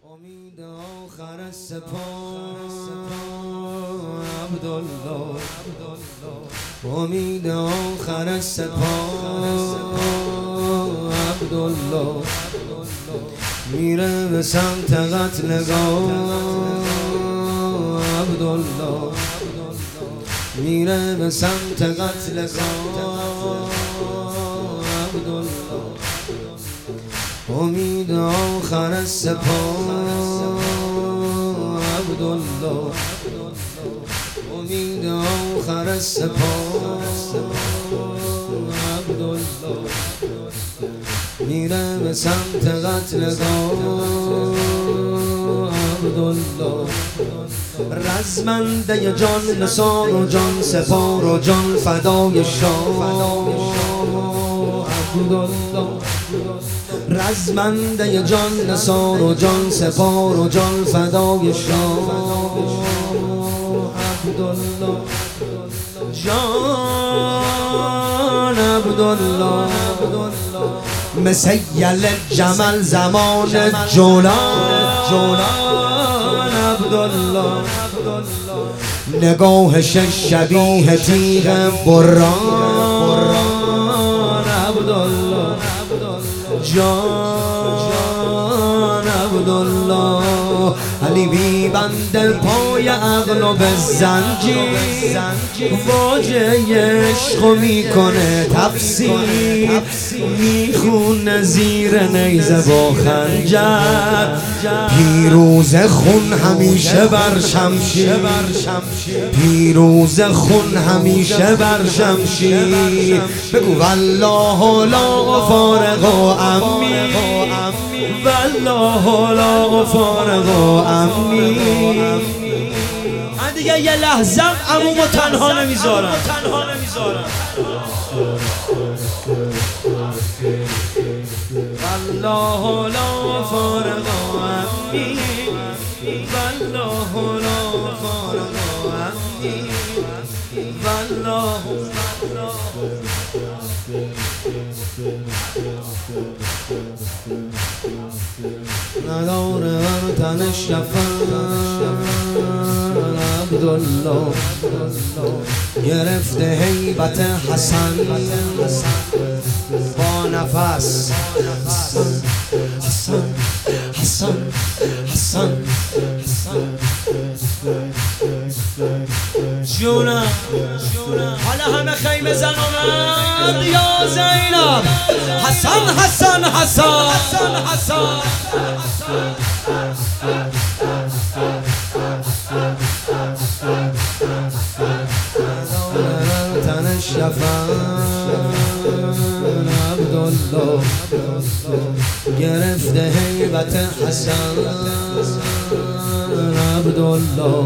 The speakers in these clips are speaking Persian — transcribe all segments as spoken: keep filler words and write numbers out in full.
امید آخر سپاه عبدالله، امید آخر سپاه عبدالله، میره به سمت قتلگاه عبدالله، میره به سمت قتلگاه عبدالله، امید آخر سپاه عبدالله، امید آخر سپاه عبدالله، میره به سمت قتلگاه عبدالله، رزمنده جان نثار و جان سپار و جان فدای شاه عبدالله، رزمنده جان نثار و جان سپار و جان فدای شاه عبدالله، جان عبدالله، مسیل جمل زمان جولان جولان عبدالله، نگاهش شبیه تیغ بران عبدالله، جان عبدالله، علی بی بند پای عقل و به زنجیر واجه عشقو میکنه تفسیر، میخونه زیر نیزه با خنجر، پیروز خون همیشه بر شمشیر، پیروز خون همیشه بر شمشیر، بگو والله لا فارغ و امی، والله لا فارغ و امی. من دیگه یه لحظه عمومو تنها نمیذارم، والله لا فارغ و امی، والله لا فارغ و امی، والله نداره بر تنش کفن عبدالله، گرفته هیبت حسن با نفس، حسن حسن حسن جونم حالا همه خیمه زن اومد یا زینب، حسن حسن حسن حسن تنش شفن عبدالله، گرفته هیبت حسن عبدالله،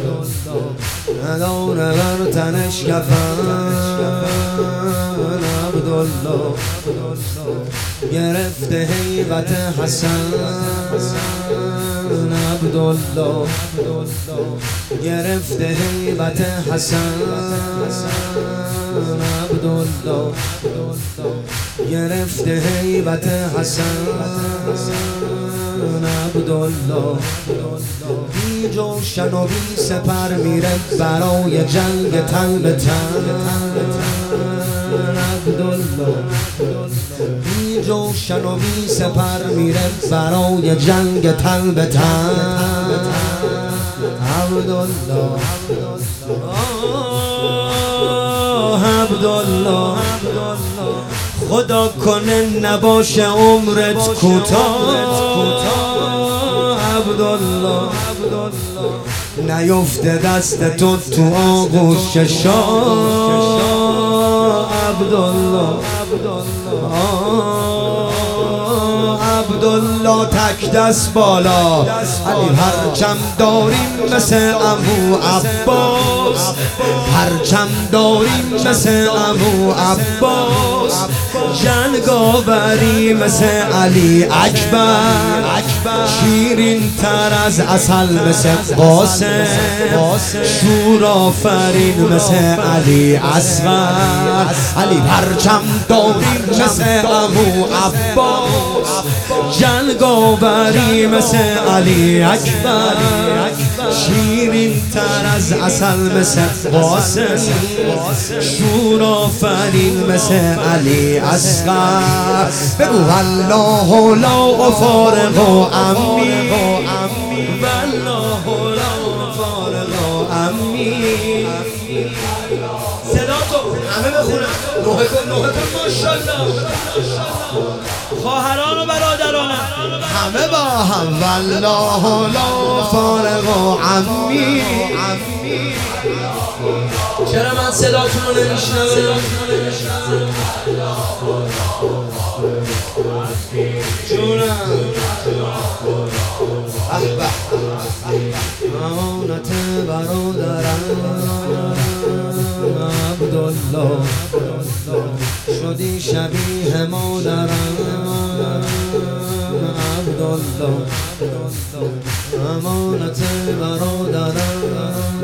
نداره بر تنش کفن عبدالله، گرفته هیبت حسن عبدالله، گرفته هیبت حسن عبدالله، گرفته هیبت حسن عبدالله، بی جوشن و بی سپر میره برای جنگ تن به تن عبدالله، بی جوشن و بی سپر میره برای جنگ تن به تن عبدالله، عبدالله، خدا کنه نباشه عمرت کوتاه عبدالله، نیفته دست تو تو آغوش شاه عبدالله، عبدالله تک دست بالا، علی پرچم داریم مثل عمو عباس، پرچم داریم مثل عمو عباس، جنگاوری مثل علی اکبر، شیرین تر از عسل مثل قاسم، شور آفرین مثل علی اصغر، علی پرچم داریم مثل عمو عباس، جنگ آوری مثل علی اکبر، شیرین تر از عسل مثل قاسم، شور آفرین مثل علی اصغر. بگو والله لا فارغ عمی، والله لا فارغ عمی. صدا تو همه بخونن، نوحه کن نوحه کن ماشاءالله. خواهران و برادران همه با هم والله لا فارغ عمی. چرا من صداتون رو نمیشنوم؟ جونم امانت برادرم عبدالله، شدی شبیه مادرم عبدالله. امانت برادرم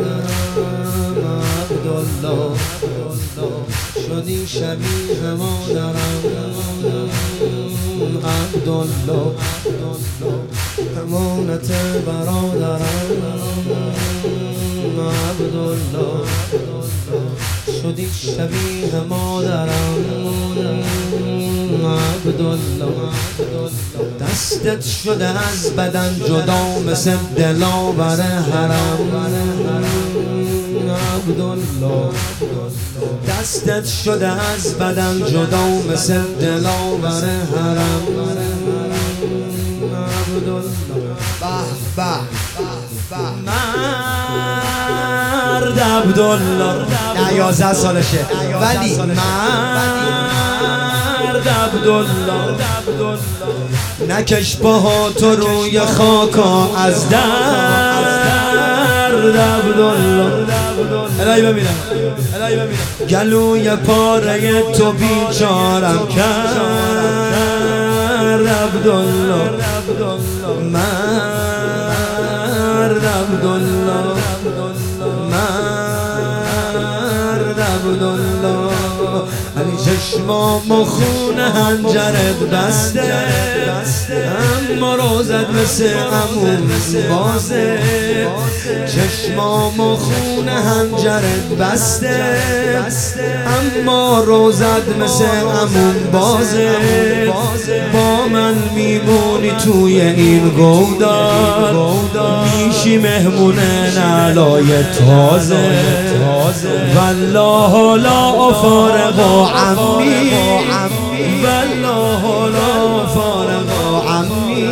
عبدالله، شدی شبیه مادرم عبدالله. امانت برادرم عبدالله، شدی شبیه مادرم عبدالله. دستت شده از بدن جدا مثل دلاور حرم عبدالله. دستت شده از بدن جدا مثل دلاور حرم عبدالله. به به مرد عبدالله، نه یازده سالشه ولی مرد عبدالله. نکش پاها تو روی خاکا از درد عبدالله. الهی ببینم گلوی پاره تو بیچارم کرد عبدالله. مرد عبدالله، مرد عبدالله. علی چشمام و خون هنجرت بسته، اما روزت مثل عموم بازه. چشمام و خون هنجرت بسته، اما روزت مثل عموم بازه. با من میمونی توی این گودار، میشی مهمون نعلای تازه. والله لا فارغ عمی، والله لا فارغ عمی.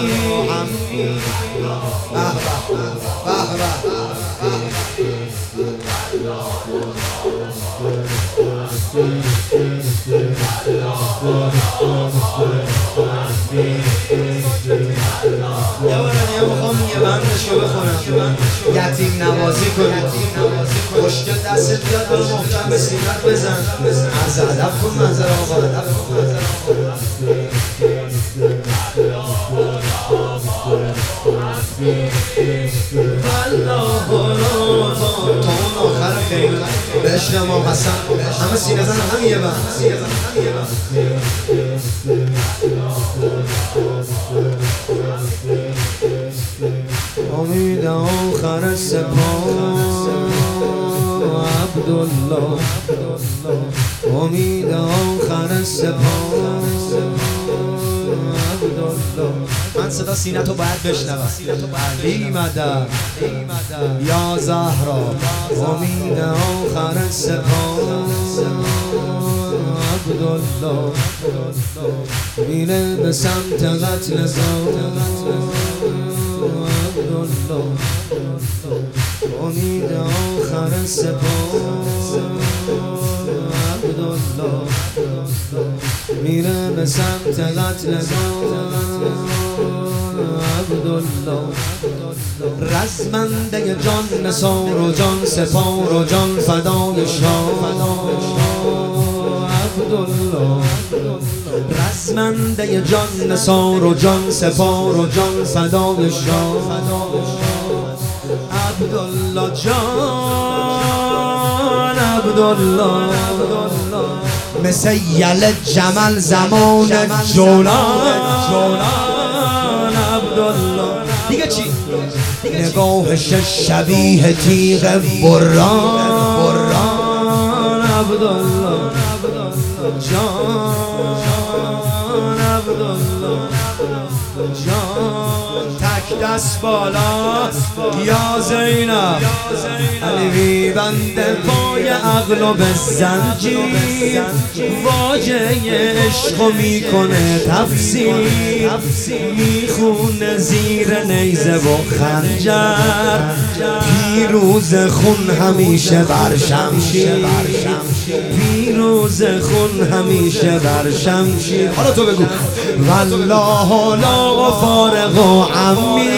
یه بارم میخوام یه بندشو بخونم، یتیم نوازی کنم. خوشگل دستت بیاد برو محکم به سینت بزن، از ادب کن منظر آقا. تا اون آخر خیلی بشنم آم حسن، همه سینه زن همه یه بند. امید آخر سپاه عبدالله، امید آخر سپاه عبدالله. من صدا سینه تو باید بشنوم. علی مدد یا زهرا، امید آخر سپاه عبدالله. میره به سمت قتل زار عبدالله. امید آخر سپاه عبدالله. میره به سمت قتل زار عبدالله. رزمنده جان نثار و جان سپار و جان فدای شاه عبدالله. رزمنده جان نثار و جان سپار و جان فدای شاه عبدالله. جان عبدالله مثل یل جمل زمان جولان دیگه چی؟ نگاهش شبیه تیغ بران بران عبدالله جان عبدالله جان تک دست بالا یا زینب علی بنده پای عقل و به زنجیر واجه عشق میکنه تفسیر میخونه زیر نیزه و خنجر پیروز خون همیشه بر شمشیر پیروز خون همیشه بر شمشیر. حالا تو بگو والله لا فارق و عمی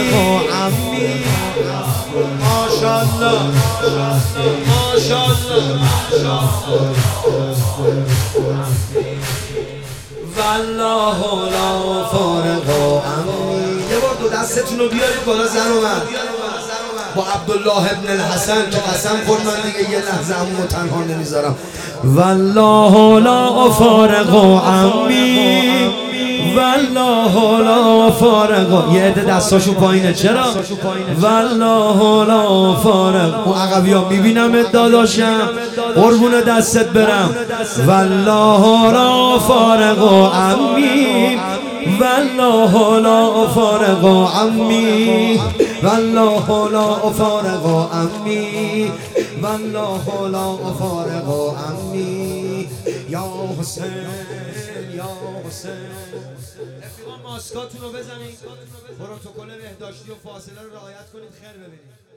ماشاءالله ماشاءالله والله لا فارق و عمی. یه بار دو دستتون رو بیارید بالا زن اومد با عبدالله ابن الحسن که قسم خورد من دیگه یه لحظه همون تنها نمیذارم. والله لا فارق و عمی والله لا فارق. یه عده دستاشون پایینه چرا؟ والله لا فارق. اون عقبی ها میبینم داداشم قربون دستت برم. والله لا فارق و عمی والله لا فارق و عمی والله لا فارق و عمی والله لا فارق و عمی. یا حسین یا حسین. رفیقان ماسکاتون رو بزنید، پروتکل بهداشتی و فاصله رو رعایت کنید، خیر ببینید.